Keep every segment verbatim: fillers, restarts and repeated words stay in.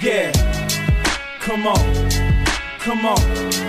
Yeah, come on, come on.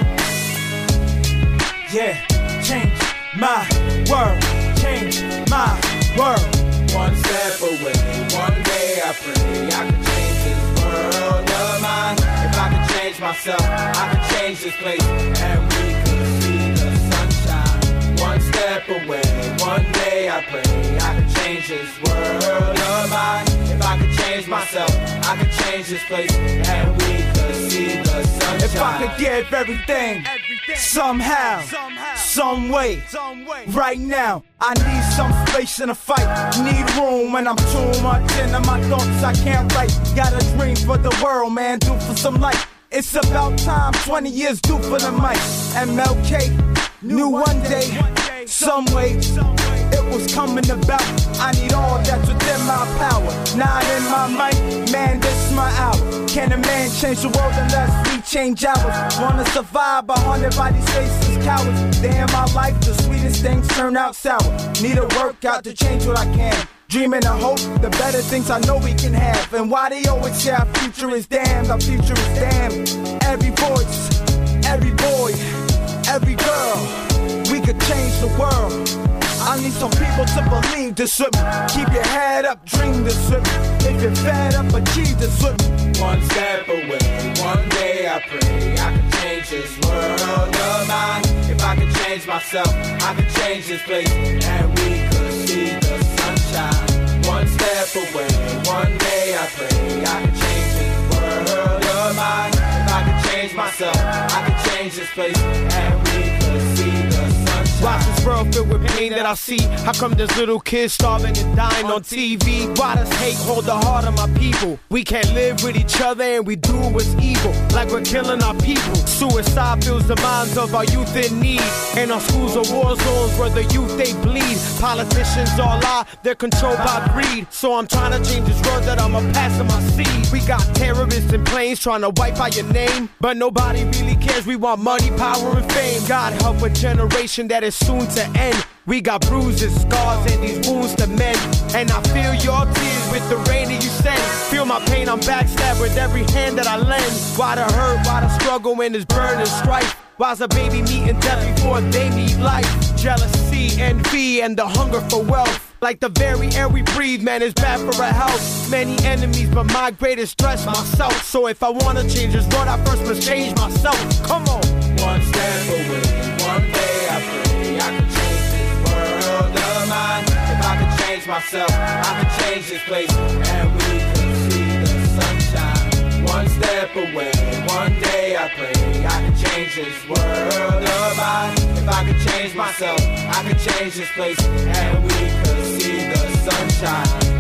Yeah, change my world, change my world. One step away, one day I pray I could change this world of mine. If I could change myself, I could change this place, and we could see the sunshine. One step away, one day I pray I could change this world of mine. If I could change myself, I could change this place, and we could see the sunshine. If I could give everything, somehow, some way, right now, I need some space in a fight. Need room when I'm too much into my thoughts I can't write. Got a dream for the world, man, do for some light. It's about time, twenty years due for the mic. M L K knew one day, some way, it was coming about. I need all that's within my power, not in my mic, man, this is my hour. Can a man change the world unless we change ours? Wanna survive, a hundred bodies faces cowards. Damn, my life, the sweetest things turn out sour. Need a workout to change what I can. Dreaming of hope, the better things I know we can have. And why they always say our future is damned, our future is damned. Every voice, every boy, every girl, we could change the world. I need some people to believe this with me. Keep your head up, dream this with me. If you're fed up, achieve this with me. One step away, one day I pray I could change this world of mine. If I could change myself, I could change this place, and we could see the sunshine. One step away, one day I pray I could change this world of mine. If I could change myself, I could change this place, and we could see the sunshine. Watch this world filled with pain that I see. How come there's little kids starving and dying on T V? Why does hate hold the heart of my people? We can't live with each other and we do what's evil, like we're killing our people. Suicide fills the minds of our youth in need, and our schools are war zones where the youth they bleed. Politicians all lie, they're controlled by greed. So I'm trying to change this world that I'ma pass in my seed. We got terrorists in planes trying to wipe out your name, but nobody really cares. We want money, power, and fame. God help a generation that is soon to end. We got bruises, scars, and these wounds to mend. And I feel your tears with the rain that you send. Feel my pain, I'm backstabbed with every hand that I lend. Why the hurt, why the struggle when it's burning strife? Why's a baby meeting death before they meet life? Jealousy, envy, and the hunger for wealth. Like the very air we breathe, man, is bad for our health. Many enemies, but my greatest threat's myself. So if I wanna change this world, I first must change myself. Come on. One step away, one day I pray I could change this world of mine. If I could change myself, I could change this place, and we could see the sunshine. One step away, one day I pray I could change this world of mine. If I could change myself, I could change this place, and we could see the sunshine.